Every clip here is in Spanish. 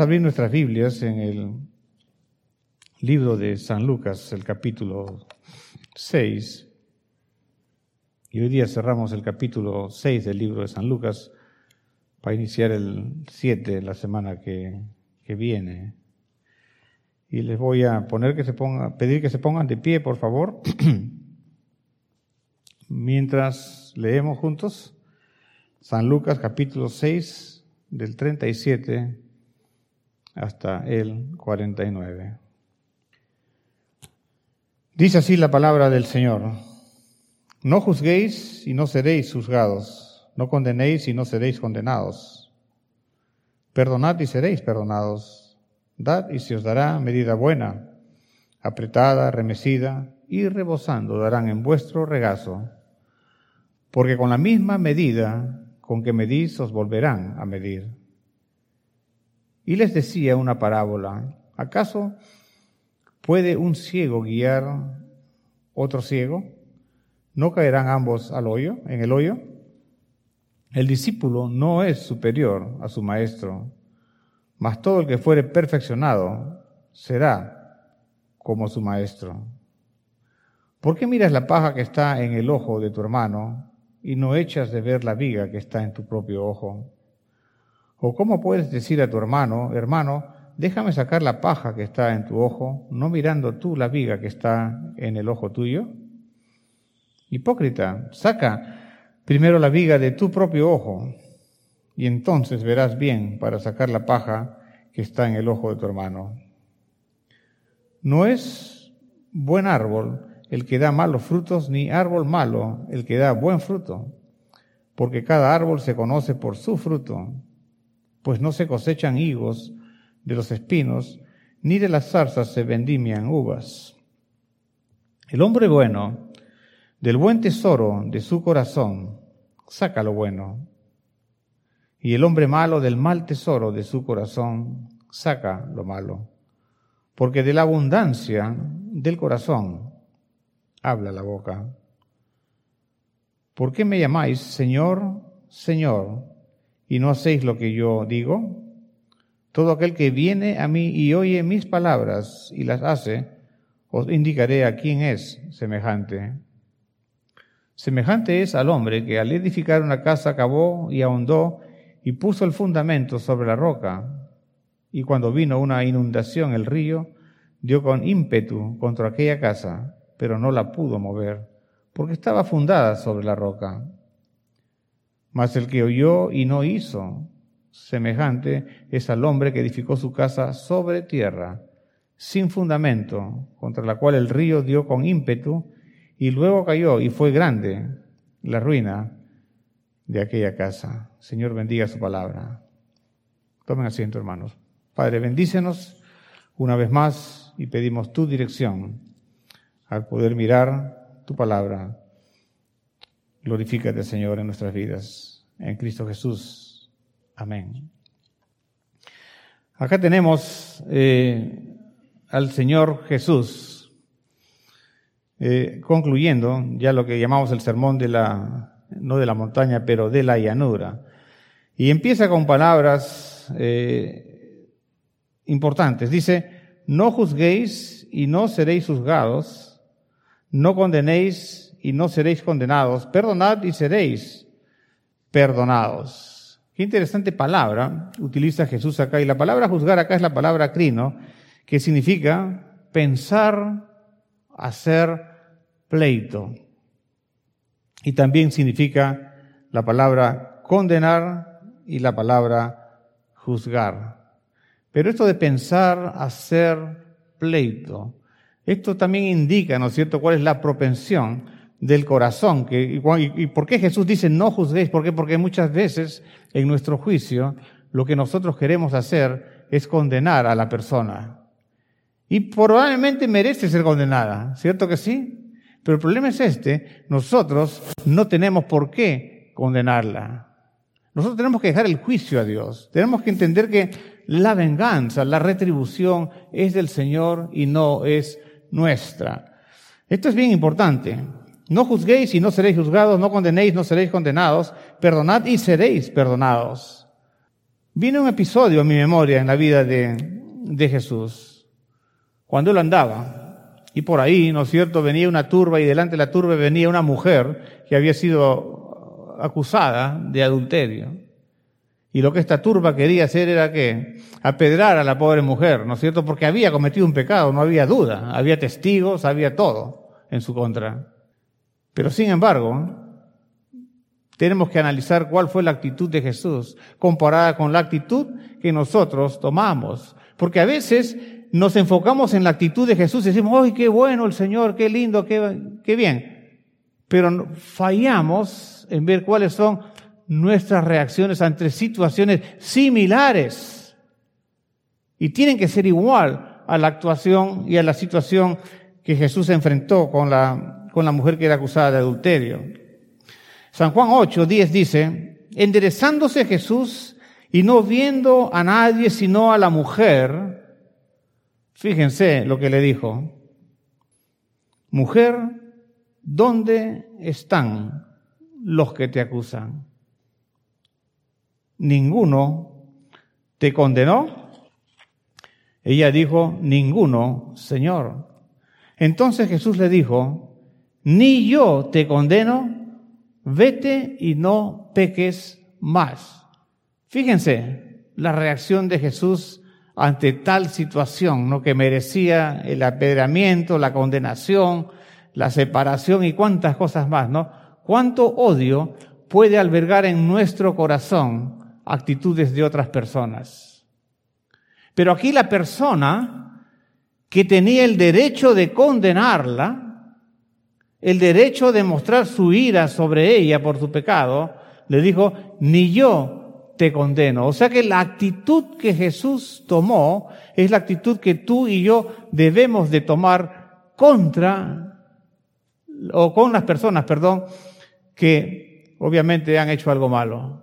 abrir nuestras Biblias en el libro de San Lucas, el capítulo 6. Y hoy día cerramos el capítulo 6 del libro de San Lucas para iniciar el 7 la semana que viene. Y les voy a pedir que se pongan de pie, por favor, mientras leemos juntos San Lucas capítulo 6 del 37 hasta el 49. Dice así la palabra del Señor: No juzguéis y no seréis juzgados, no condenéis y no seréis condenados. Perdonad y seréis perdonados, dad y se os dará medida buena, apretada, remecida y rebosando darán en vuestro regazo, porque con la misma medida con que medís os volverán a medir. Y les decía una parábola: ¿acaso puede un ciego guiar otro ciego? ¿No caerán ambos en el hoyo? El discípulo no es superior a su maestro, mas todo el que fuere perfeccionado será como su maestro. ¿Por qué miras la paja que está en el ojo de tu hermano y no echas de ver la viga que está en tu propio ojo? ¿O cómo puedes decir a tu hermano, déjame sacar la paja que está en tu ojo, no mirando tú la viga que está en el ojo tuyo? Hipócrita, saca primero la viga de tu propio ojo, y entonces verás bien para sacar la paja que está en el ojo de tu hermano. No es buen árbol el que da malos frutos, ni árbol malo el que da buen fruto, porque cada árbol se conoce por su fruto, pues no se cosechan higos de los espinos, ni de las zarzas se vendimian uvas. El hombre bueno, del buen tesoro de su corazón, saca lo bueno, y el hombre malo del mal tesoro de su corazón, saca lo malo, porque de la abundancia del corazón habla la boca. ¿Por qué me llamáis Señor, Señor, y no hacéis lo que yo digo? Todo aquel que viene a mí y oye mis palabras y las hace, os indicaré a quién es semejante. Semejante es al hombre que al edificar una casa cavó y ahondó y puso el fundamento sobre la roca. Y cuando vino una inundación, el río dio con ímpetu contra aquella casa, pero no la pudo mover, porque estaba fundada sobre la roca. Mas el que oyó y no hizo, semejante es al hombre que edificó su casa sobre tierra, sin fundamento, contra la cual el río dio con ímpetu, y luego cayó, y fue grande la ruina de aquella casa. Señor, bendiga su palabra. Tomen asiento, hermanos. Padre, bendícenos una vez más y pedimos tu dirección al poder mirar tu palabra. Glorifícate, Señor, en nuestras vidas. En Cristo Jesús. Amén. Acá tenemos al Señor Jesús concluyendo ya lo que llamamos el sermón no de la montaña, pero de la llanura. Y empieza con palabras importantes. Dice: no juzguéis y no seréis juzgados, no condenéis y no seréis condenados, perdonad y seréis perdonados. Qué interesante palabra utiliza Jesús acá. Y la palabra juzgar acá es la palabra crino, que significa pensar, hacer pleito. Y también significa la palabra condenar y la palabra juzgar. Pero esto de pensar, hacer pleito, esto también indica, ¿no es cierto?, cuál es la propensión del corazón. ¿Y por qué Jesús dice no juzguéis? ¿Por qué? Porque muchas veces en nuestro juicio lo que nosotros queremos hacer es condenar a la persona. Y probablemente merece ser condenada, ¿cierto que sí? Pero el problema es nosotros no tenemos por qué condenarla. Nosotros tenemos que dejar el juicio a Dios. Tenemos que entender que la venganza, la retribución es del Señor y no es nuestra. Esto es bien importante. No juzguéis y no seréis juzgados, no condenéis, no seréis condenados, perdonad y seréis perdonados. Viene un episodio en mi memoria en la vida de Jesús, cuando él andaba, y por ahí, ¿no es cierto?, venía una turba y delante de la turba venía una mujer que había sido acusada de adulterio. Y lo que esta turba quería hacer era que apedrar a la pobre mujer, ¿no es cierto?, porque había cometido un pecado, no había duda, había testigos, había todo en su contra. Pero sin embargo, tenemos que analizar cuál fue la actitud de Jesús comparada con la actitud que nosotros tomamos. Porque a veces nos enfocamos en la actitud de Jesús y decimos, ¡ay, qué bueno el Señor, qué lindo, qué bien! Pero fallamos en ver cuáles son nuestras reacciones ante situaciones similares. Y tienen que ser igual a la actuación y a la situación que Jesús enfrentó con la mujer que era acusada de adulterio. San Juan 8:10 dice, enderezándose Jesús y no viendo a nadie sino a la mujer, fíjense lo que le dijo, mujer, ¿dónde están los que te acusan? ¿Ninguno te condenó? Ella dijo, ninguno, Señor. Entonces Jesús le dijo, ni yo te condeno, vete y no peques más. Fíjense la reacción de Jesús ante tal situación, ¿no?, que merecía el apedreamiento, la condenación, la separación y cuántas cosas más, ¿no? Cuánto odio puede albergar en nuestro corazón actitudes de otras personas. Pero aquí la persona que tenía el derecho de condenarla, el derecho de mostrar su ira sobre ella por su pecado, le dijo, ni yo te condeno. O sea que la actitud que Jesús tomó es la actitud que tú y yo debemos de tomar con las personas, que obviamente han hecho algo malo.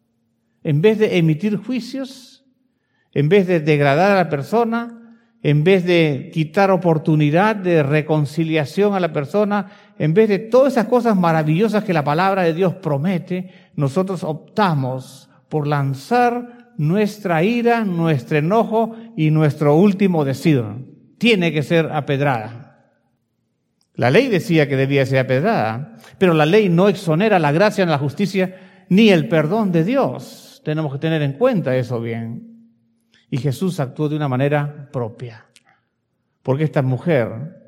En vez de emitir juicios, en vez de degradar a la persona, en vez de quitar oportunidad de reconciliación a la persona, en vez de todas esas cosas maravillosas que la palabra de Dios promete, nosotros optamos por lanzar nuestra ira, nuestro enojo y nuestro último decir. Tiene que ser apedrada. La ley decía que debía ser apedrada, pero la ley no exonera la gracia, la justicia, ni el perdón de Dios. Tenemos que tener en cuenta eso bien. Y Jesús actuó de una manera propia, porque esta mujer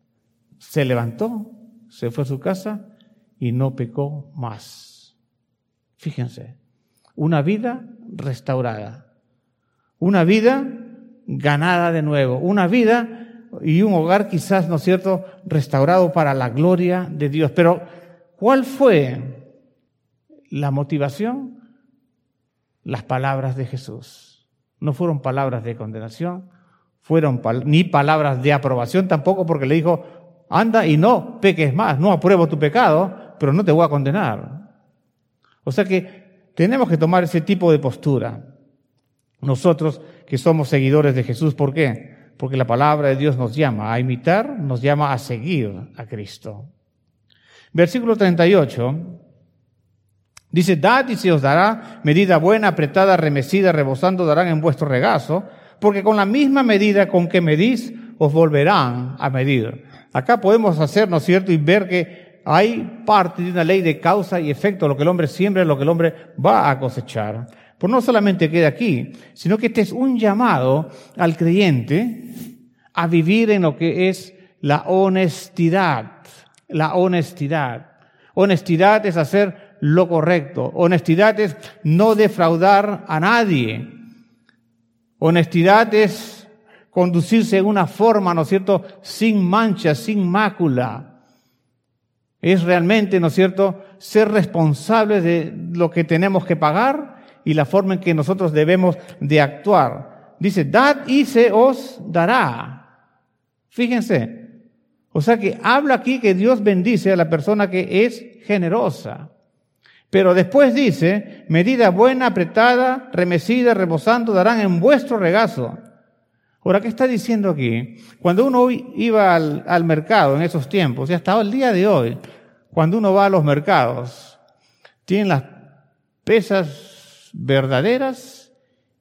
se levantó, se fue a su casa y no pecó más. Fíjense, una vida restaurada, una vida ganada de nuevo, una vida y un hogar quizás, ¿no es cierto?, restaurado para la gloria de Dios. Pero, ¿cuál fue la motivación? Las palabras de Jesús. No fueron palabras de condenación, ni palabras de aprobación tampoco, porque le dijo, anda y no peques más, no apruebo tu pecado, pero no te voy a condenar. O sea que tenemos que tomar ese tipo de postura. Nosotros que somos seguidores de Jesús, ¿por qué? Porque la palabra de Dios nos llama a imitar, nos llama a seguir a Cristo. Versículo 38. Dice, dad y se os dará, medida buena, apretada, remecida, rebosando, darán en vuestro regazo, porque con la misma medida con que medís, os volverán a medir. Acá podemos hacer, ¿no es cierto?, y ver que hay parte de una ley de causa y efecto, lo que el hombre siembra, lo que el hombre va a cosechar. Pues no solamente queda aquí, sino que este es un llamado al creyente a vivir en lo que es la honestidad. La honestidad. Honestidad es hacer lo correcto. Honestidad es no defraudar a nadie. Honestidad es conducirse en una forma, ¿no es cierto?, sin mancha, sin mácula. Es realmente, ¿no es cierto?, ser responsables de lo que tenemos que pagar y la forma en que nosotros debemos de actuar. Dice, dad y se os dará. Fíjense. O sea que habla aquí que Dios bendice a la persona que es generosa. Pero después dice, medida buena, apretada, remecida, rebosando, darán en vuestro regazo. Ahora, ¿qué está diciendo aquí? Cuando uno iba al mercado en esos tiempos, y hasta el día de hoy, cuando uno va a los mercados, tienen las pesas verdaderas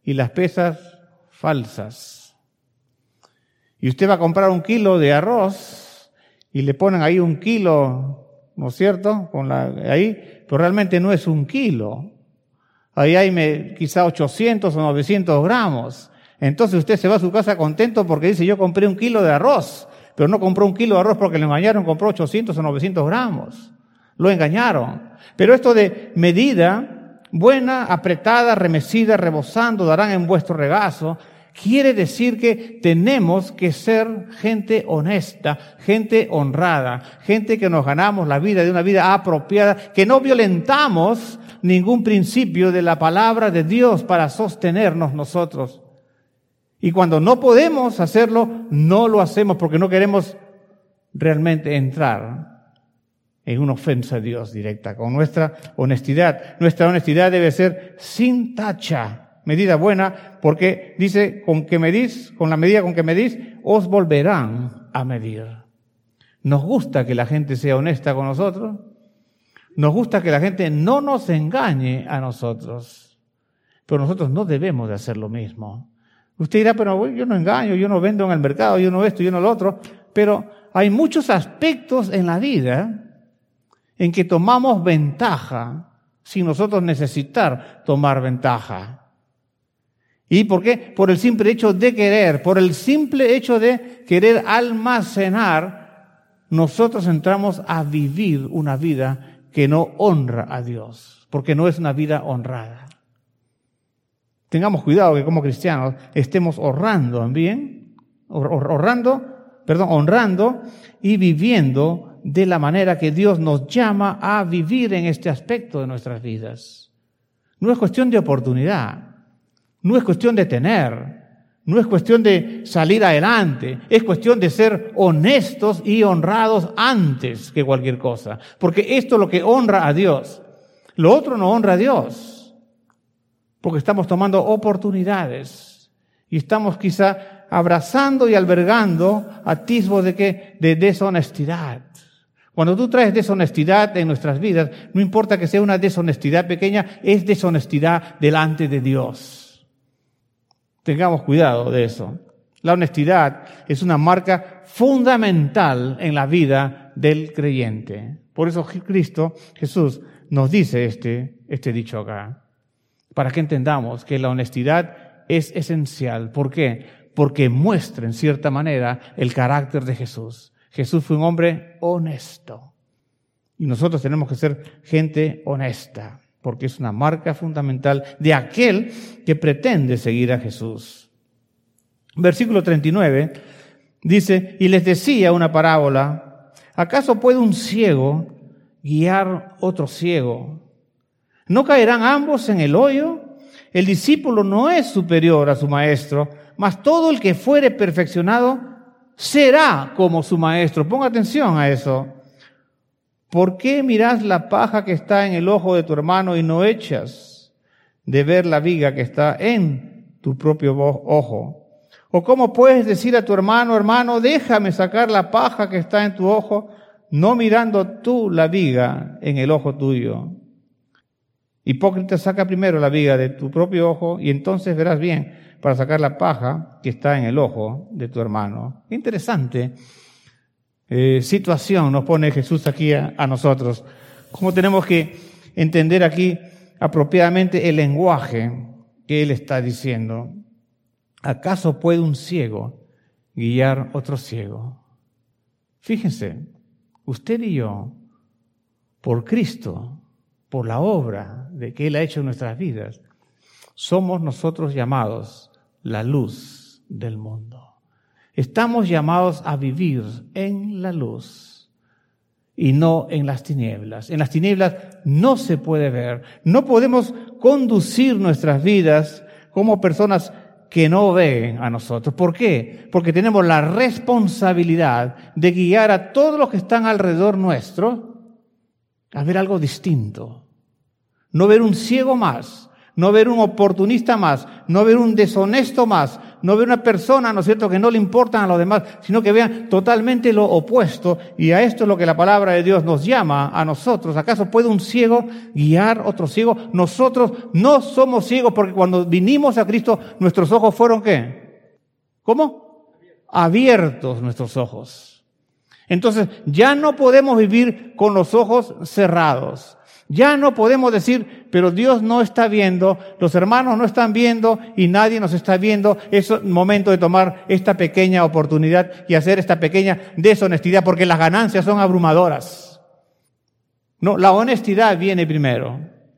y las pesas falsas. Y usted va a comprar 1 kilo de arroz y le ponen ahí 1 kilo, ¿no es cierto? Pero realmente no es 1 kilo. Ahí hay quizá 800 o 900 gramos. Entonces usted se va a su casa contento porque dice, yo compré 1 kilo de arroz, pero no compró 1 kilo de arroz porque le engañaron, compró 800 o 900 gramos. Lo engañaron. Pero esto de medida buena, apretada, remecida, rebosando, darán en vuestro regazo, quiere decir que tenemos que ser gente honesta, gente honrada, gente que nos ganamos la vida de una vida apropiada, que no violentamos ningún principio de la palabra de Dios para sostenernos nosotros. Y cuando no podemos hacerlo, no lo hacemos porque no queremos realmente entrar en una ofensa a Dios directa, con nuestra honestidad. Nuestra honestidad debe ser sin tacha, medida buena, porque dice, con la medida con que medís, os volverán a medir. Nos gusta que la gente sea honesta con nosotros, nos gusta que la gente no nos engañe a nosotros, pero nosotros no debemos de hacer lo mismo. Usted dirá, pero yo no engaño, yo no vendo en el mercado, yo no esto, yo no lo otro, pero hay muchos aspectos en la vida en que tomamos ventaja sin nosotros necesitar tomar ventaja. ¿Y por qué? Por el simple hecho de querer, por el simple hecho de querer almacenar, nosotros entramos a vivir una vida que no honra a Dios, porque no es una vida honrada. Tengamos cuidado que como cristianos estemos honrando y viviendo de la manera que Dios nos llama a vivir en este aspecto de nuestras vidas. No es cuestión de oportunidad, no es cuestión de tener, no es cuestión de salir adelante, es cuestión de ser honestos y honrados antes que cualquier cosa, porque esto es lo que honra a Dios. Lo otro no honra a Dios, porque estamos tomando oportunidades y estamos quizá abrazando y albergando atisbos de deshonestidad. Cuando tú traes deshonestidad en nuestras vidas, no importa que sea una deshonestidad pequeña, es deshonestidad delante de Dios. Tengamos cuidado de eso. La honestidad es una marca fundamental en la vida del creyente. Por eso Jesús nos dice este dicho acá, para que entendamos que la honestidad es esencial. ¿Por qué? Porque muestra en cierta manera el carácter de Jesús. Jesús fue un hombre honesto. Y nosotros tenemos que ser gente honesta, porque es una marca fundamental de aquel que pretende seguir a Jesús. Versículo 39 dice, y les decía una parábola, ¿acaso puede un ciego guiar otro ciego? ¿No caerán ambos en el hoyo? El discípulo no es superior a su maestro, mas todo el que fuere perfeccionado será como su maestro. Ponga atención a eso. ¿Por qué miras la paja que está en el ojo de tu hermano y no echas de ver la viga que está en tu propio ojo? ¿O cómo puedes decir a tu hermano, hermano, déjame sacar la paja que está en tu ojo, no mirando tú la viga en el ojo tuyo? Hipócrita, saca primero la viga de tu propio ojo y entonces verás bien para sacar la paja que está en el ojo de tu hermano. Interesante situación nos pone Jesús aquí a nosotros. ¿Cómo tenemos que entender aquí apropiadamente el lenguaje que Él está diciendo? ¿Acaso puede un ciego guiar otro ciego? Fíjense, usted y yo, por Cristo, por la obra de que Él ha hecho en nuestras vidas, somos nosotros llamados la luz del mundo. Estamos llamados a vivir en la luz y no en las tinieblas. En las tinieblas no se puede ver. No podemos conducir nuestras vidas como personas que no ven a nosotros. ¿Por qué? Porque tenemos la responsabilidad de guiar a todos los que están alrededor nuestro a ver algo distinto. No ver un ciego más. No ver un oportunista más, no ver un deshonesto más, no ve una persona, ¿no es cierto?, que no le importan a los demás, sino que vean totalmente lo opuesto. Y a esto es lo que la palabra de Dios nos llama a nosotros. ¿Acaso puede un ciego guiar otro ciego? Nosotros no somos ciegos porque cuando vinimos a Cristo, nuestros ojos fueron ¿qué? ¿Cómo? Abiertos nuestros ojos. Entonces, ya no podemos vivir con los ojos cerrados. Ya no podemos decir, pero Dios no está viendo, los hermanos no están viendo y nadie nos está viendo. Es el momento de tomar esta pequeña oportunidad y hacer esta pequeña deshonestidad porque las ganancias son abrumadoras. No, la honestidad viene primero.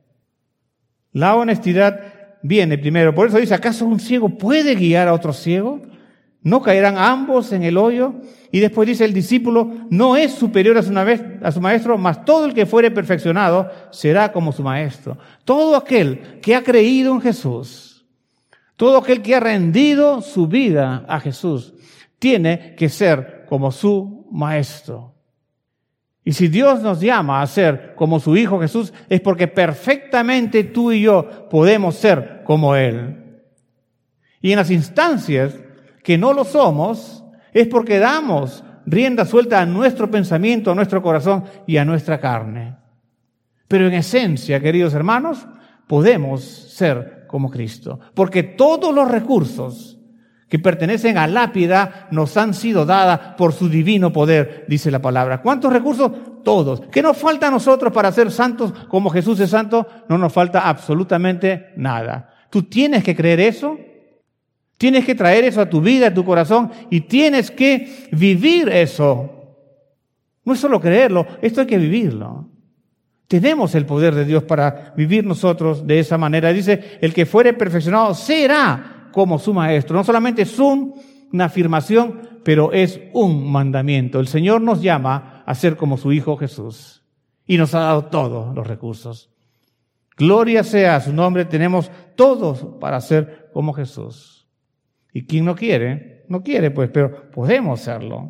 La honestidad viene primero. Por eso dice, ¿acaso un ciego puede guiar a otro ciego? ¿No caerán ambos en el hoyo? Y después dice, el discípulo no es superior a su maestro, mas todo el que fuere perfeccionado será como su maestro. Todo aquel que ha creído en Jesús, todo aquel que ha rendido su vida a Jesús, tiene que ser como su maestro. Y si Dios nos llama a ser como su Hijo Jesús, es porque perfectamente tú y yo podemos ser como Él. Y en las instancias que no lo somos, es porque damos rienda suelta a nuestro pensamiento, a nuestro corazón y a nuestra carne. Pero en esencia, queridos hermanos, podemos ser como Cristo. Porque todos los recursos que pertenecen a la piedad nos han sido dadas por su divino poder, dice la palabra. ¿Cuántos recursos? Todos. ¿Qué nos falta a nosotros para ser santos como Jesús es santo? No nos falta absolutamente nada. ¿Tú tienes que creer eso? Tienes que traer eso a tu vida, a tu corazón, y tienes que vivir eso. No es solo creerlo, esto hay que vivirlo. Tenemos el poder de Dios para vivir nosotros de esa manera. Dice, el que fuere perfeccionado será como su maestro. No solamente es una afirmación, pero es un mandamiento. El Señor nos llama a ser como su Hijo Jesús. Y nos ha dado todos los recursos. Gloria sea a su nombre, tenemos todos para ser como Jesús. Y quien no quiere, pues, pero podemos serlo.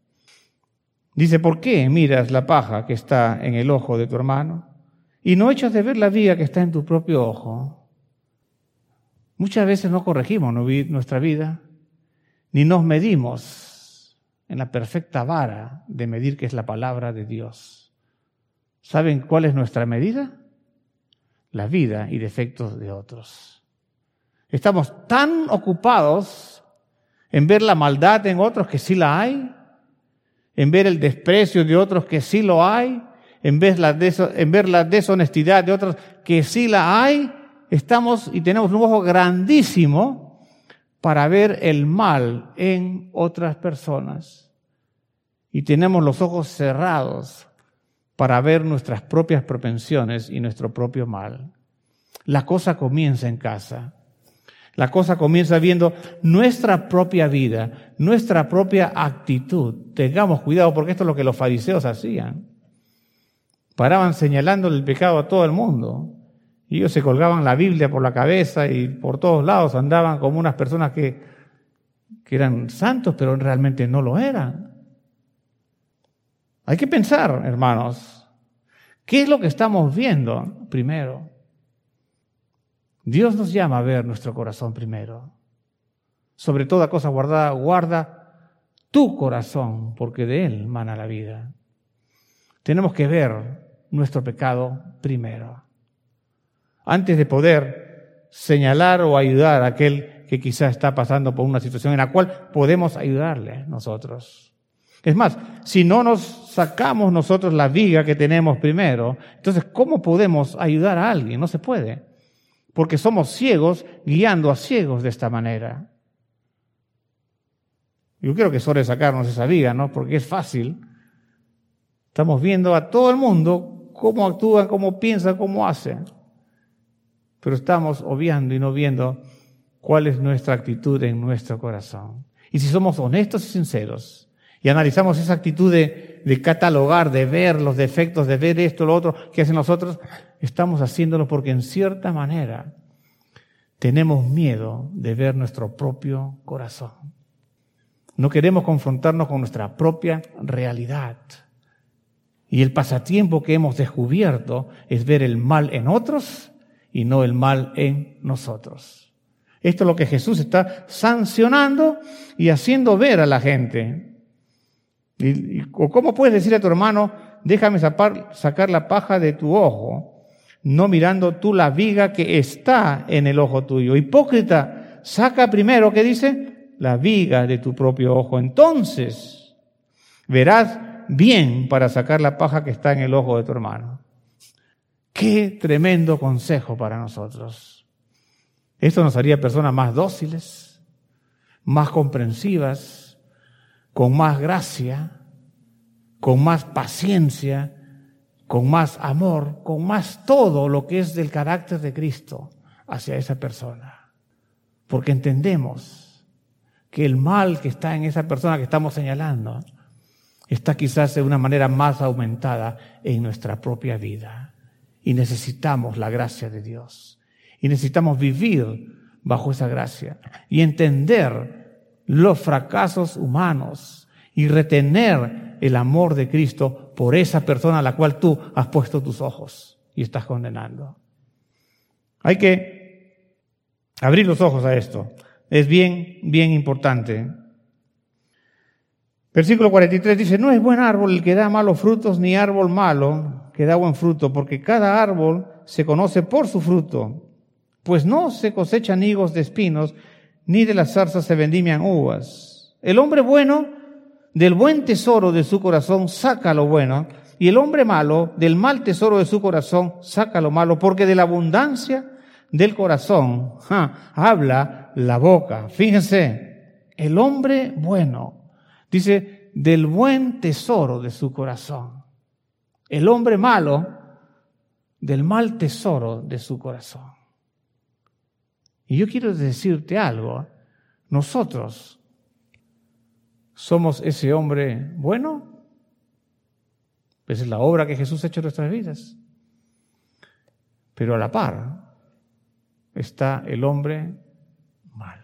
Dice, ¿por qué miras la paja que está en el ojo de tu hermano y no echas de ver la viga que está en tu propio ojo? Muchas veces no corregimos nuestra vida, ni nos medimos en la perfecta vara de medir que es la palabra de Dios. ¿Saben cuál es nuestra medida? La vida y defectos de otros. Estamos tan ocupados en ver la maldad en otros que sí la hay, en ver el desprecio de otros que sí lo hay, en ver la deshonestidad de otros que sí la hay. Estamos y tenemos un ojo grandísimo para ver el mal en otras personas. Y tenemos los ojos cerrados para ver nuestras propias propensiones y nuestro propio mal. La cosa comienza en casa. La cosa comienza viendo nuestra propia vida, nuestra propia actitud. Tengamos cuidado porque esto es lo que los fariseos hacían. Paraban señalándole el pecado a todo el mundo. Y ellos se colgaban la Biblia por la cabeza y por todos lados andaban como unas personas que eran santos, pero realmente no lo eran. Hay que pensar, hermanos, ¿qué es lo que estamos viendo primero? Dios nos llama a ver nuestro corazón primero. Sobre toda cosa guardada, guarda tu corazón, porque de él mana la vida. Tenemos que ver nuestro pecado primero, antes de poder señalar o ayudar a aquel que quizá está pasando por una situación en la cual podemos ayudarle nosotros. Es más, si no nos sacamos nosotros la viga que tenemos primero, entonces ¿cómo podemos ayudar a alguien? No se puede. Porque somos ciegos guiando a ciegos de esta manera. Yo creo que es hora de sacarnos esa viga, ¿no? Porque es fácil. Estamos viendo a todo el mundo cómo actúan, cómo piensan, cómo hacen. Pero estamos obviando y no viendo cuál es nuestra actitud en nuestro corazón. Y si somos honestos y sinceros y analizamos esa actitud de catalogar, de ver los defectos, de ver esto, lo otro que hacen nosotros, estamos haciéndolo porque en cierta manera tenemos miedo de ver nuestro propio corazón. No queremos confrontarnos con nuestra propia realidad. Y el pasatiempo que hemos descubierto es ver el mal en otros y no el mal en nosotros. Esto es lo que Jesús está sancionando y haciendo ver a la gente. ¿O cómo puedes decir a tu hermano, déjame sacar la paja de tu ojo, no mirando tú la viga que está en el ojo tuyo? Hipócrita, saca primero, ¿qué dice? La viga de tu propio ojo. Entonces verás bien para sacar la paja que está en el ojo de tu hermano. Qué tremendo consejo para nosotros. Esto nos haría personas más dóciles, más comprensivas, con más gracia, con más paciencia, con más amor, con más todo lo que es del carácter de Cristo hacia esa persona. Porque entendemos que el mal que está en esa persona que estamos señalando está quizás de una manera más aumentada en nuestra propia vida. Y necesitamos la gracia de Dios. Y necesitamos vivir bajo esa gracia y entender los fracasos humanos y retener el amor de Cristo por esa persona a la cual tú has puesto tus ojos y estás condenando. Hay que abrir los ojos a esto. Es bien importante. Versículo 43 dice, no es buen árbol el que da malos frutos, ni árbol malo que da buen fruto, porque cada árbol se conoce por su fruto. Pues no se cosechan higos de espinos, ni de las zarzas se vendimian uvas. El hombre bueno del buen tesoro de su corazón saca lo bueno, y el hombre malo del mal tesoro de su corazón saca lo malo, porque de la abundancia del corazón habla la boca. Fíjense, el hombre bueno, dice, del buen tesoro de su corazón. El hombre malo del mal tesoro de su corazón. Y yo quiero decirte algo, nosotros somos ese hombre bueno. Esa es la obra que Jesús ha hecho en nuestras vidas. Pero a la par está el hombre malo.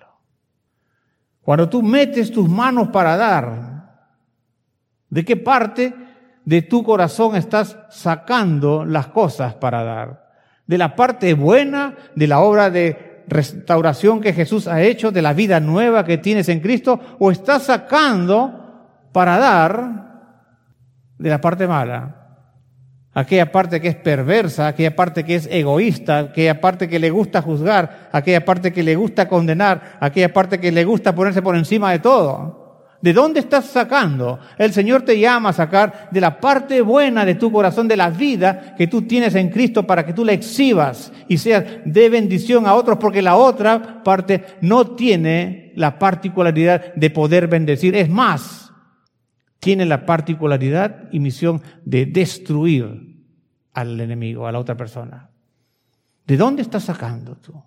Cuando tú metes tus manos para dar, ¿de qué parte de tu corazón estás sacando las cosas para dar? ¿De la parte buena, de la obra de restauración que Jesús ha hecho, de la vida nueva que tienes en Cristo, o estás sacando para dar de la parte mala? Aquella parte que es perversa, aquella parte que es egoísta, aquella parte que le gusta juzgar, aquella parte que le gusta condenar, aquella parte que le gusta ponerse por encima de todo. ¿De dónde estás sacando? El Señor te llama a sacar de la parte buena de tu corazón, de la vida que tú tienes en Cristo, para que tú la exhibas y seas de bendición a otros, porque la otra parte no tiene la particularidad de poder bendecir. Es más, tiene la particularidad y misión de destruir al enemigo, a la otra persona. ¿De dónde estás sacando tú?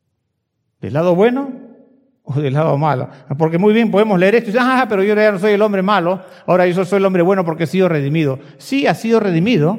¿Del lado bueno o del lado malo? Porque muy bien podemos leer esto y decir, pero yo ya no soy el hombre malo, ahora yo soy el hombre bueno porque he sido redimido. Sí, has sido redimido,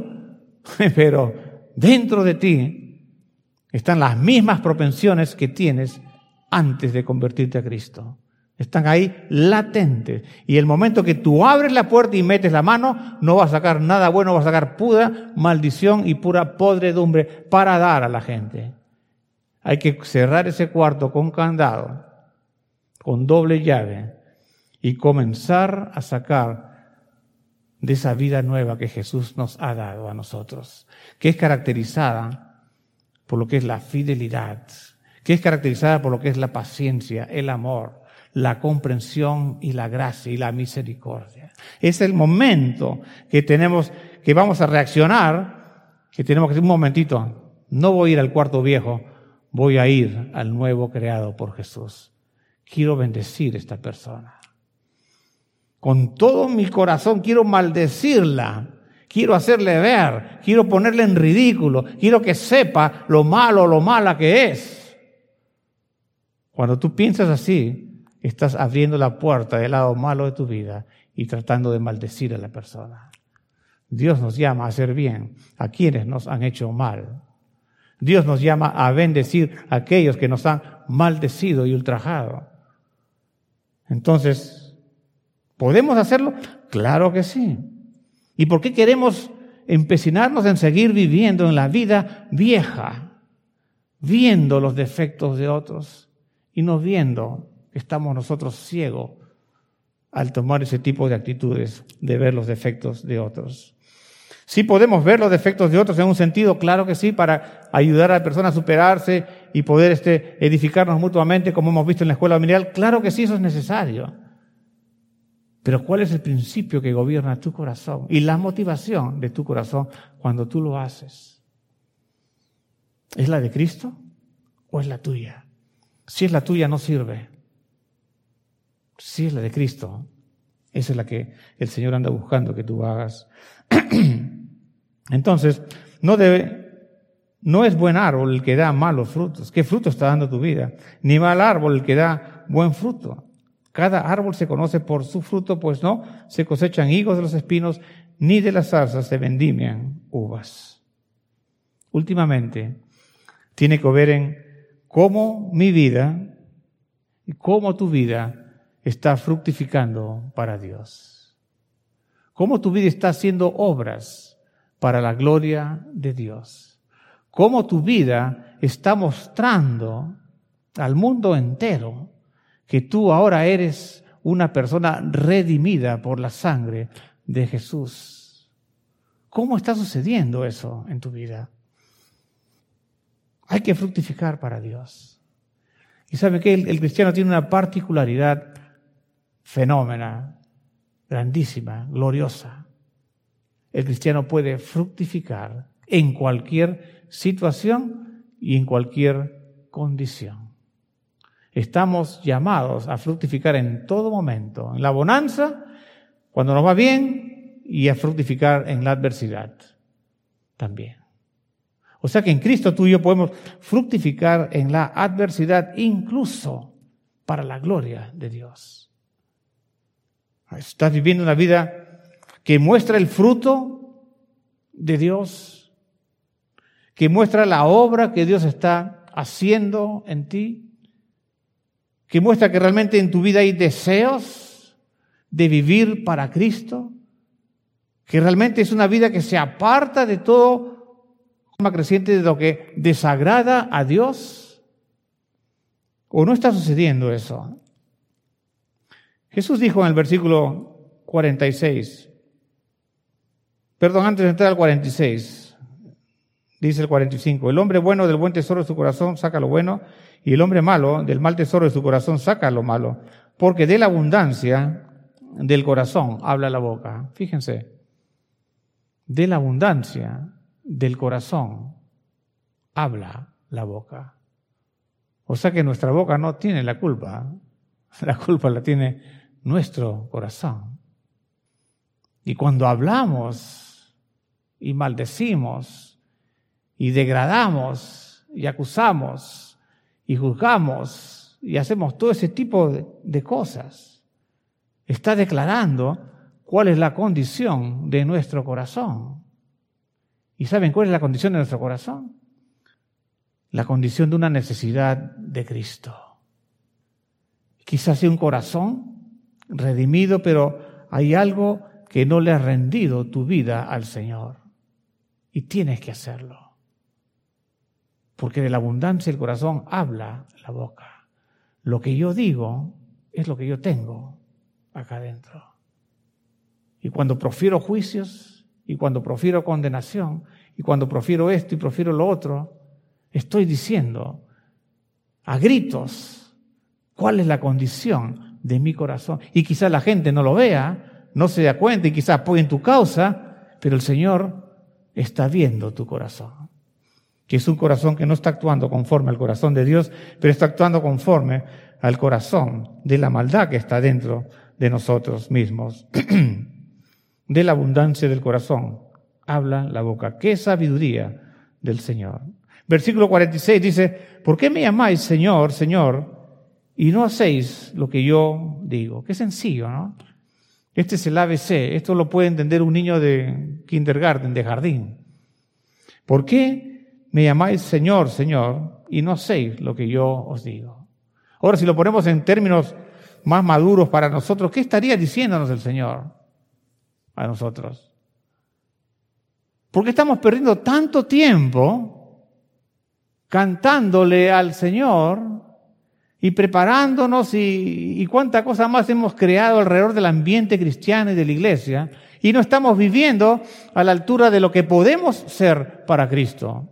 pero dentro de ti están las mismas propensiones que tienes antes de convertirte a Cristo. Están ahí latentes. Y el momento que tú abres la puerta y metes la mano, no vas a sacar nada bueno, vas a sacar pura maldición y pura podredumbre para dar a la gente. Hay que cerrar ese cuarto con candado, con doble llave, y comenzar a sacar de esa vida nueva que Jesús nos ha dado a nosotros, que es caracterizada por lo que es la fidelidad, que es caracterizada por lo que es la paciencia, el amor, la comprensión y la gracia y la misericordia. Es el momento que vamos a reaccionar, que tenemos que decir, un momentito, no voy a ir al cuarto viejo, voy a ir al nuevo creado por Jesús. Quiero bendecir a esta persona. Con todo mi corazón quiero maldecirla, quiero hacerle ver, quiero ponerle en ridículo, quiero que sepa lo malo, lo mala que es. Cuando tú piensas así, estás abriendo la puerta del lado malo de tu vida y tratando de maldecir a la persona. Dios nos llama a hacer bien a quienes nos han hecho mal. Dios nos llama a bendecir a aquellos que nos han maldecido y ultrajado. Entonces, ¿podemos hacerlo? Claro que sí. ¿Y por qué queremos empecinarnos en seguir viviendo en la vida vieja, viendo los defectos de otros y no viendo que estamos nosotros ciegos al tomar ese tipo de actitudes, de ver los defectos de otros. Sí podemos ver los defectos de otros en un sentido, claro que sí, para ayudar a la persona a superarse y poder edificarnos mutuamente, como hemos visto en la escuela dominical. Claro que sí, eso es necesario. Pero ¿cuál es el principio que gobierna tu corazón y la motivación de tu corazón cuando tú lo haces? ¿Es la de Cristo o es la tuya? Si es la tuya, no sirve. Si es la de Cristo, esa es la que el Señor anda buscando que tú hagas. Entonces, no es buen árbol el que da malos frutos. ¿Qué fruto está dando tu vida? Ni mal árbol el que da buen fruto. Cada árbol se conoce por su fruto, pues no se cosechan higos de los espinos, ni de las zarzas se vendimian uvas. Últimamente, tiene que ver en cómo mi vida y cómo tu vida está fructificando para Dios. Cómo tu vida está haciendo obras para la gloria de Dios. Cómo tu vida está mostrando al mundo entero que tú ahora eres una persona redimida por la sangre de Jesús. ¿Cómo está sucediendo eso en tu vida? Hay que fructificar para Dios. Y sabe que el cristiano tiene una particularidad fenómena, grandísima, gloriosa. El cristiano puede fructificar en cualquier situación y en cualquier condición. Estamos llamados a fructificar en todo momento, en la bonanza, cuando nos va bien, y a fructificar en la adversidad también. O sea que en Cristo tú y yo podemos fructificar en la adversidad, incluso para la gloria de Dios. Estás viviendo una vida que muestra el fruto de Dios, que muestra la obra que Dios está haciendo en ti, que muestra que realmente en tu vida hay deseos de vivir para Cristo, que realmente es una vida que se aparta de todo forma creciente de lo que desagrada a Dios. ¿O no está sucediendo eso? Jesús dijo en el versículo 46, antes de entrar al 46, dice el 45, el hombre bueno del buen tesoro de su corazón saca lo bueno, y el hombre malo del mal tesoro de su corazón saca lo malo, porque de la abundancia del corazón habla la boca. Fíjense, de la abundancia del corazón habla la boca. O sea que nuestra boca no tiene la culpa la tiene nuestro corazón. Y cuando hablamos y maldecimos y degradamos y acusamos y juzgamos y hacemos todo ese tipo de cosas, está declarando cuál es la condición de nuestro corazón. ¿Y saben cuál es la condición de nuestro corazón? La condición de una necesidad de Cristo. Quizás sea un corazón redimido, pero hay algo que no le ha rendido tu vida al Señor. Y tienes que hacerlo. Porque de la abundancia del corazón habla la boca. Lo que yo digo es lo que yo tengo acá adentro. Y cuando profiero juicios, y cuando profiero condenación, y cuando profiero esto y profiero lo otro, estoy diciendo a gritos cuál es la condición de mi corazón. Y quizás la gente no lo vea, no se da cuenta y quizás apoye en tu causa, pero el Señor está viendo tu corazón. Que es un corazón que no está actuando conforme al corazón de Dios, pero está actuando conforme al corazón de la maldad que está dentro de nosotros mismos. De la abundancia del corazón habla la boca. ¡Qué sabiduría del Señor! Versículo 46 dice, ¿por qué me llamáis Señor, Señor, y no hacéis lo que yo digo? Qué sencillo, ¿no? Este es el ABC. Esto lo puede entender un niño de kindergarten, de jardín. ¿Por qué me llamáis Señor, Señor, y no hacéis lo que yo os digo? Ahora, si lo ponemos en términos más maduros para nosotros, ¿qué estaría diciéndonos el Señor a nosotros? Porque estamos perdiendo tanto tiempo cantándole al Señor y preparándonos y cuánta cosa más hemos creado alrededor del ambiente cristiano y de la iglesia, y no estamos viviendo a la altura de lo que podemos ser para Cristo.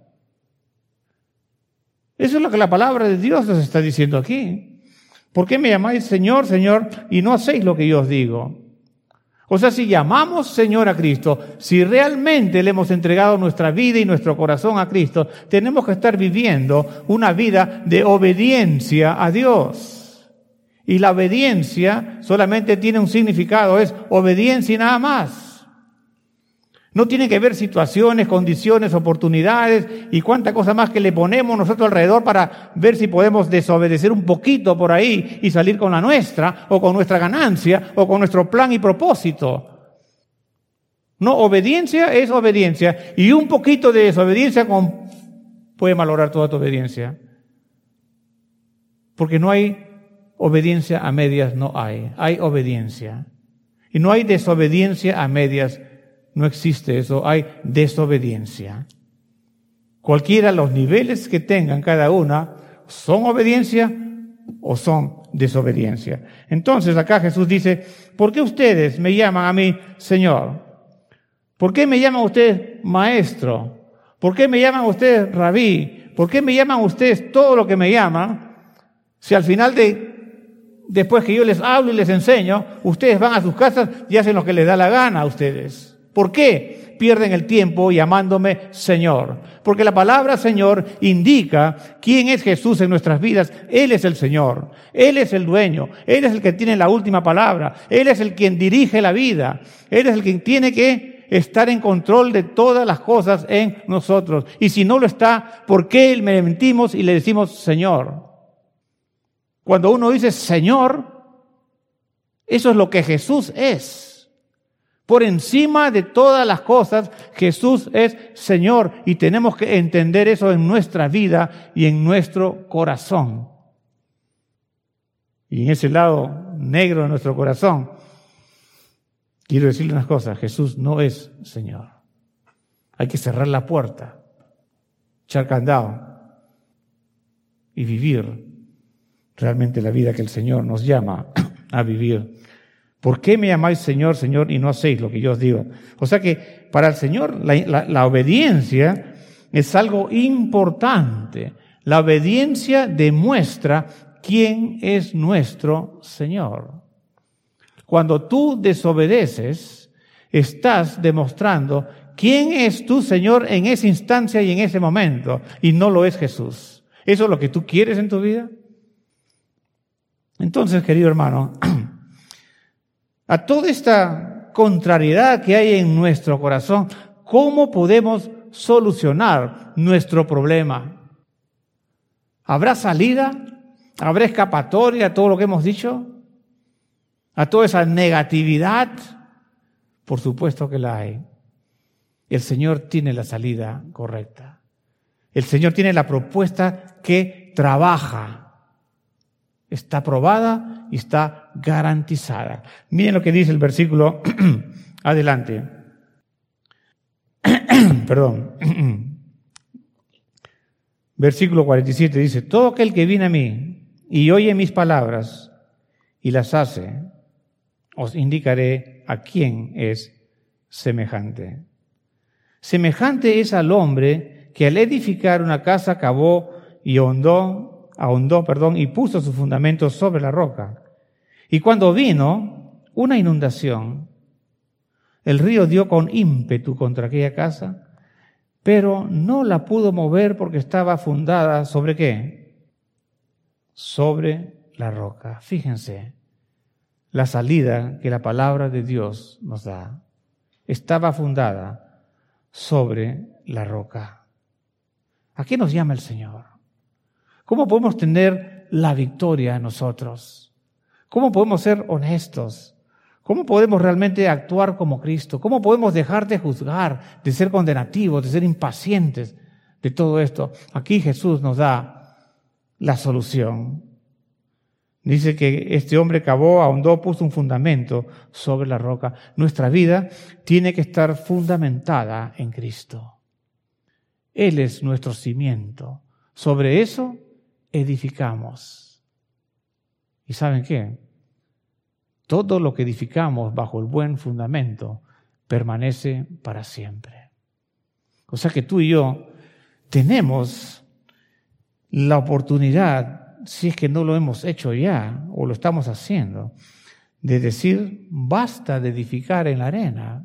Eso es lo que la palabra de Dios nos está diciendo aquí. ¿Por qué me llamáis Señor, Señor, y no hacéis lo que yo os digo? O sea, si llamamos Señor a Cristo, si realmente le hemos entregado nuestra vida y nuestro corazón a Cristo, tenemos que estar viviendo una vida de obediencia a Dios. Y la obediencia solamente tiene un significado, es obediencia y nada más. No tiene que ver situaciones, condiciones, oportunidades y cuánta cosa más que le ponemos nosotros alrededor para ver si podemos desobedecer un poquito por ahí y salir con la nuestra o con nuestra ganancia o con nuestro plan y propósito. No, obediencia es obediencia y un poquito de desobediencia puede malograr toda tu obediencia. Porque no hay obediencia a medias, no hay. Hay obediencia. Y no hay desobediencia a medias. No existe eso, hay desobediencia. Cualquiera de los niveles que tengan cada una, son obediencia o son desobediencia. Entonces acá Jesús dice, ¿por qué ustedes me llaman a mí Señor? ¿Por qué me llaman ustedes Maestro? ¿Por qué me llaman ustedes Rabí? ¿Por qué me llaman ustedes todo lo que me llaman? Si al final después que yo les hablo y les enseño, ustedes van a sus casas y hacen lo que les da la gana a ustedes. ¿Por qué pierden el tiempo llamándome Señor? Porque la palabra Señor indica quién es Jesús en nuestras vidas. Él es el Señor. Él es el dueño. Él es el que tiene la última palabra. Él es el quien dirige la vida. Él es el quien tiene que estar en control de todas las cosas en nosotros. Y si no lo está, ¿por qué le mentimos y le decimos Señor? Cuando uno dice Señor, eso es lo que Jesús es. Por encima de todas las cosas, Jesús es Señor y tenemos que entender eso en nuestra vida y en nuestro corazón. Y en ese lado negro de nuestro corazón, quiero decirle unas cosas, Jesús no es Señor. Hay que cerrar la puerta, echar candado y vivir realmente la vida que el Señor nos llama a vivir. ¿Por qué me llamáis Señor, Señor, y no hacéis lo que yo os digo? O sea que para el Señor la obediencia es algo importante. La obediencia demuestra quién es nuestro Señor. Cuando tú desobedeces, estás demostrando quién es tu Señor en esa instancia y en ese momento, y no lo es Jesús. ¿Eso es lo que tú quieres en tu vida? Entonces, querido hermano, a toda esta contrariedad que hay en nuestro corazón, ¿cómo podemos solucionar nuestro problema? ¿Habrá salida? ¿Habrá escapatoria a todo lo que hemos dicho? ¿A toda esa negatividad? Por supuesto que la hay. El Señor tiene la salida correcta. El Señor tiene la propuesta que trabaja. Está probada y está garantizada. Miren lo que dice el versículo adelante. Perdón. Versículo 47 dice, todo aquel que viene a mí y oye mis palabras y las hace, os indicaré a quién es semejante. Semejante es al hombre que al edificar una casa cavó y ahondó, y puso sus fundamentos sobre la roca. Y cuando vino una inundación, el río dio con ímpetu contra aquella casa, pero no la pudo mover porque estaba fundada ¿sobre qué? Sobre la roca. Fíjense la salida que la palabra de Dios nos da. Estaba fundada sobre la roca. ¿A qué nos llama el Señor? ¿Cómo podemos tener la victoria nosotros? ¿Cómo podemos ser honestos? ¿Cómo podemos realmente actuar como Cristo? ¿Cómo podemos dejar de juzgar, de ser condenativos, de ser impacientes de todo esto? Aquí Jesús nos da la solución. Dice que este hombre cavó, ahondó, puso un fundamento sobre la roca. Nuestra vida tiene que estar fundamentada en Cristo. Él es nuestro cimiento. Sobre eso edificamos. ¿Y saben qué? Todo lo que edificamos bajo el buen fundamento permanece para siempre. O sea que tú y yo tenemos la oportunidad, si es que no lo hemos hecho ya o lo estamos haciendo, de decir, basta de edificar en la arena,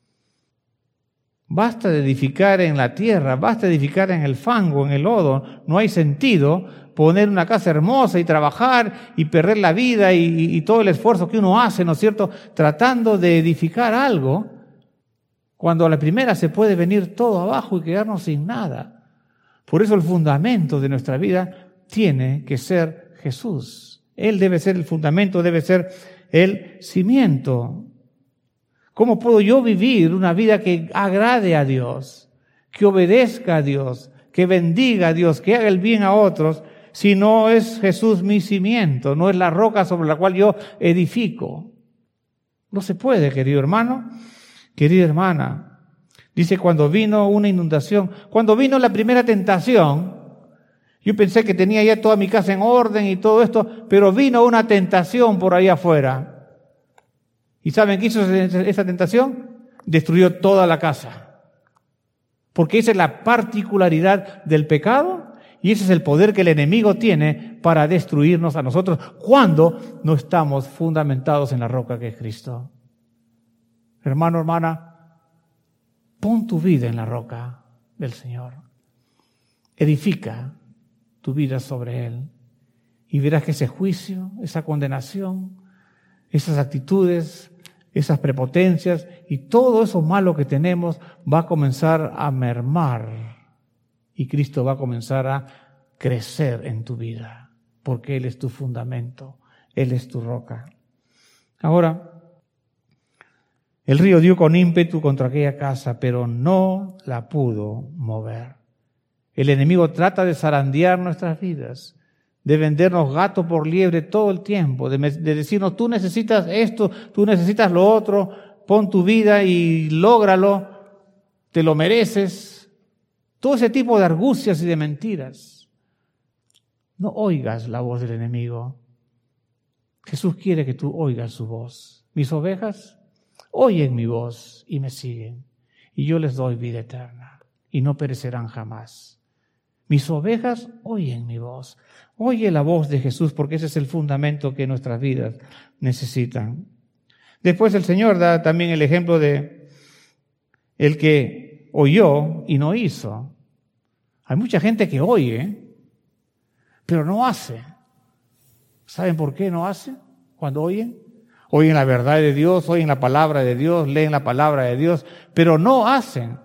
basta de edificar en la tierra, basta de edificar en el fango, en el lodo. No hay sentido poner una casa hermosa y trabajar y perder la vida y todo el esfuerzo que uno hace, ¿no es cierto?, tratando de edificar algo, cuando a la primera se puede venir todo abajo y quedarnos sin nada. Por eso el fundamento de nuestra vida tiene que ser Jesús. Él debe ser el fundamento, debe ser el cimiento. ¿Cómo puedo yo vivir una vida que agrade a Dios, que obedezca a Dios, que bendiga a Dios, que haga el bien a otros, si no es Jesús mi cimiento, no es la roca sobre la cual yo edifico? No se puede, querido hermano, querida hermana. Dice, cuando vino una inundación, cuando vino la primera tentación, yo pensé que tenía ya toda mi casa en orden y todo esto, pero vino una tentación por ahí afuera. ¿Y saben qué hizo esa tentación? Destruyó toda la casa. Porque esa es la particularidad del pecado y ese es el poder que el enemigo tiene para destruirnos a nosotros cuando no estamos fundamentados en la roca que es Cristo. Hermano, hermana, pon tu vida en la roca del Señor. Edifica tu vida sobre Él y verás que ese juicio, esa condenación, esas actitudes, esas prepotencias y todo eso malo que tenemos va a comenzar a mermar y Cristo va a comenzar a crecer en tu vida porque Él es tu fundamento, Él es tu roca. Ahora, el río dio con ímpetu contra aquella casa, pero no la pudo mover. El enemigo trata de zarandear nuestras vidas, de vendernos gato por liebre todo el tiempo, de decirnos, tú necesitas esto, tú necesitas lo otro, pon tu vida y lógralo, te lo mereces. Todo ese tipo de argucias y de mentiras. No oigas la voz del enemigo. Jesús quiere que tú oigas su voz. Mis ovejas oyen mi voz y me siguen, y yo les doy vida eterna, y no perecerán jamás. Mis ovejas oyen mi voz. Oye la voz de Jesús, porque ese es el fundamento que nuestras vidas necesitan. Después el Señor da también el ejemplo de el que oyó y no hizo. Hay mucha gente que oye, pero no hace. ¿Saben por qué no hace cuando oyen? Oyen la verdad de Dios, oyen la palabra de Dios, leen la palabra de Dios, pero no hacen.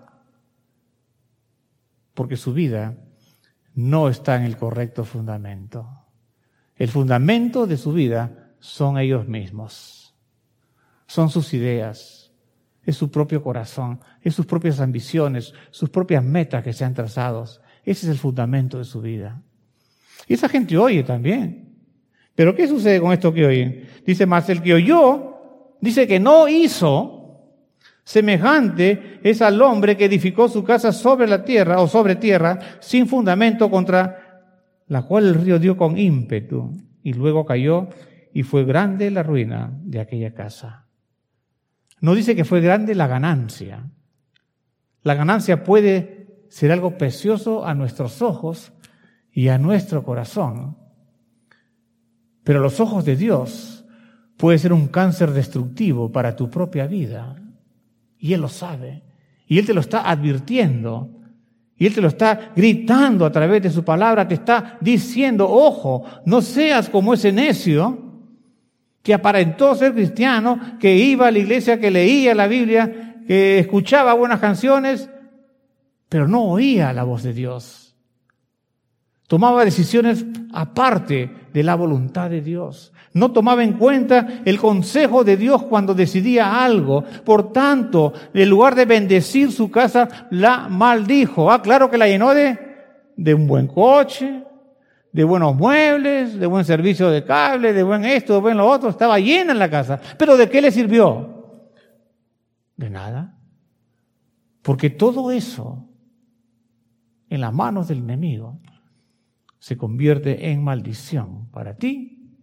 Porque su vida no está en el correcto fundamento. El fundamento de su vida son ellos mismos. Son sus ideas, es su propio corazón, es sus propias ambiciones, sus propias metas que se han trazado. Ese es el fundamento de su vida. Y esa gente oye también. Pero ¿qué sucede con esto que oyen? Dice, más el que oyó, dice que no hizo. Semejante es al hombre que edificó su casa sobre la tierra o sobre tierra sin fundamento, contra la cual el río dio con ímpetu y luego cayó y fue grande la ruina de aquella casa. No dice que fue grande la ganancia. La ganancia puede ser algo precioso a nuestros ojos y a nuestro corazón, pero a los ojos de Dios puede ser un cáncer destructivo para tu propia vida. Y Él lo sabe. Y Él te lo está advirtiendo. Y Él te lo está gritando a través de su palabra. Te está diciendo, ojo, no seas como ese necio que aparentó ser cristiano, que iba a la iglesia, que leía la Biblia, que escuchaba buenas canciones, pero no oía la voz de Dios. Tomaba decisiones aparte de la voluntad de Dios. No tomaba en cuenta el consejo de Dios cuando decidía algo. Por tanto, en lugar de bendecir su casa, la maldijo. Claro que la llenó de un buen coche, de buenos muebles, de buen servicio de cable, de buen esto, de buen lo otro. Estaba llena en la casa. ¿Pero de qué le sirvió? De nada. Porque todo eso, en las manos del enemigo, se convierte en maldición para ti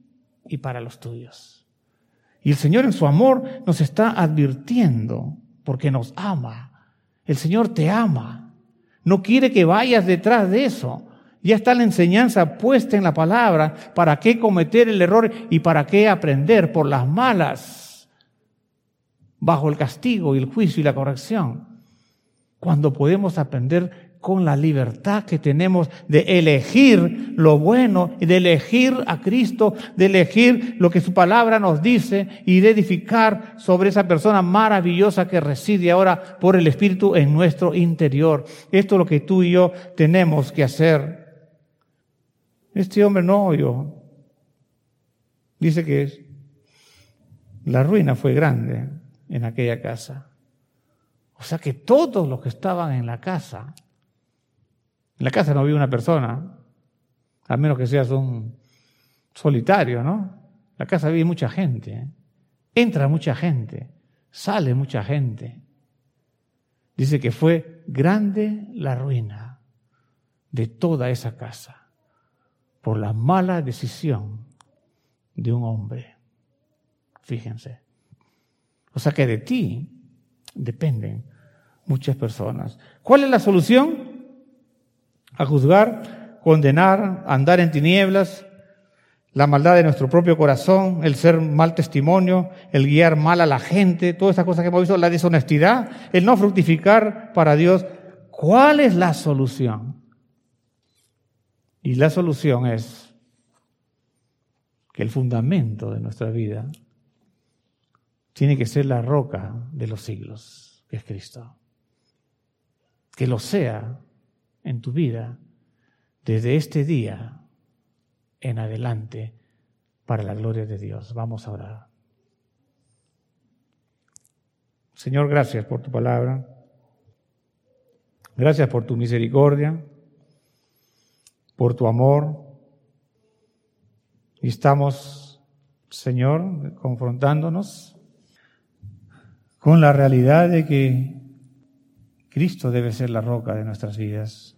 y para los tuyos. Y el Señor en su amor nos está advirtiendo porque nos ama. El Señor te ama. No quiere que vayas detrás de eso. Ya está la enseñanza puesta en la palabra. ¿Para qué cometer el error y para qué aprender por las malas? Bajo el castigo y el juicio y la corrección. Cuando podemos aprender con la libertad que tenemos de elegir lo bueno y de elegir a Cristo, de elegir lo que su palabra nos dice y de edificar sobre esa persona maravillosa que reside ahora por el Espíritu en nuestro interior. Esto es lo que tú y yo tenemos que hacer. Este hombre no oyó. Dice que la ruina fue grande en aquella casa. O sea que todos los que estaban en la casa no vive una persona, a menos que seas un solitario, ¿no? La casa vive mucha gente, entra mucha gente, sale mucha gente. Dice que fue grande la ruina de toda esa casa por la mala decisión de un hombre. Fíjense. O sea que de ti dependen muchas personas. ¿Cuál es la solución? A juzgar, condenar, andar en tinieblas, la maldad de nuestro propio corazón, el ser mal testimonio, el guiar mal a la gente, todas estas cosas que hemos visto, la deshonestidad, el no fructificar para Dios. ¿Cuál es la solución? Y la solución es que el fundamento de nuestra vida tiene que ser la roca de los siglos, que es Cristo. Que lo sea en tu vida desde este día en adelante para la gloria de Dios. Vamos a orar. Señor, gracias por tu palabra. Gracias por tu misericordia, por tu amor. Y estamos, Señor, confrontándonos con la realidad de que Cristo debe ser la roca de nuestras vidas.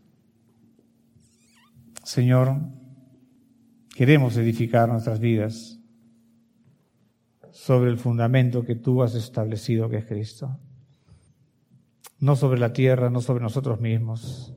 Señor, queremos edificar nuestras vidas sobre el fundamento que tú has establecido, que es Cristo. No sobre la tierra, no sobre nosotros mismos.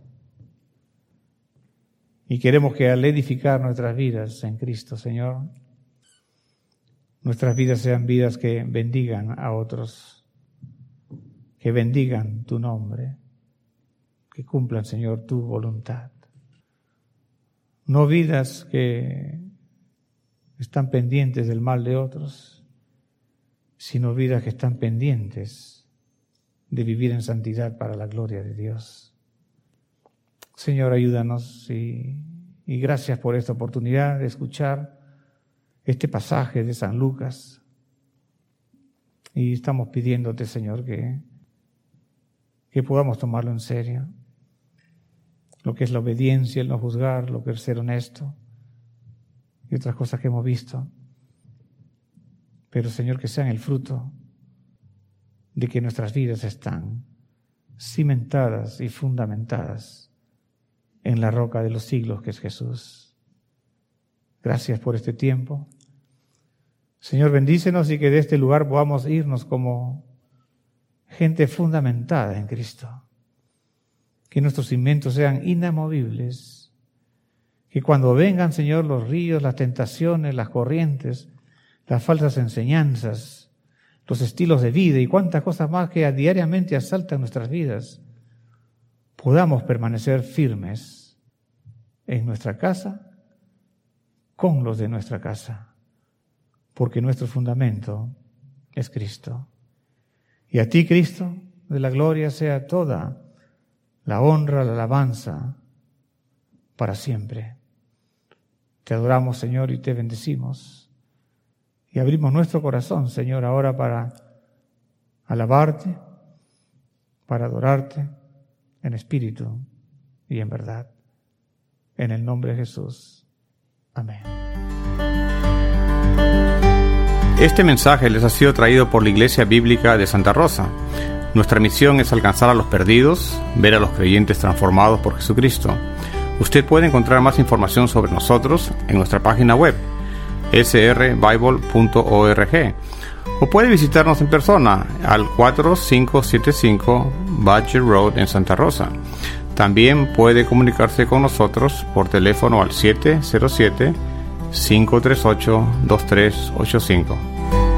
Y queremos que al edificar nuestras vidas en Cristo, Señor, nuestras vidas sean vidas que bendigan a otros, que bendigan tu nombre, que cumplan, Señor, tu voluntad. No vidas que están pendientes del mal de otros, sino vidas que están pendientes de vivir en santidad para la gloria de Dios. Señor, ayúdanos y gracias por esta oportunidad de escuchar este pasaje de San Lucas. Y estamos pidiéndote, Señor, que podamos tomarlo en serio. Lo que es la obediencia, el no juzgar, lo que es ser honesto y otras cosas que hemos visto. Pero, Señor, que sean el fruto de que nuestras vidas están cimentadas y fundamentadas en la roca de los siglos, que es Jesús. Gracias por este tiempo. Señor, bendícenos y que de este lugar podamos irnos como gente fundamentada en Cristo. Que nuestros cimientos sean inamovibles. Que cuando vengan, Señor, los ríos, las tentaciones, las corrientes, las falsas enseñanzas, los estilos de vida y cuantas cosas más que diariamente asaltan nuestras vidas, podamos permanecer firmes en nuestra casa, con los de nuestra casa, porque nuestro fundamento es Cristo. Y a ti, Cristo, de la gloria sea toda la honra, la alabanza, para siempre. Te adoramos, Señor, y te bendecimos. Y abrimos nuestro corazón, Señor, ahora para alabarte, para adorarte en espíritu y en verdad. En el nombre de Jesús. Amén. Este mensaje les ha sido traído por la Iglesia Bíblica de Santa Rosa. Nuestra misión es alcanzar a los perdidos, ver a los creyentes transformados por Jesucristo. Usted puede encontrar más información sobre nosotros en nuestra página web srbible.org, o puede visitarnos en persona al 4575 Badger Road en Santa Rosa. También puede comunicarse con nosotros por teléfono al 707-538-2385.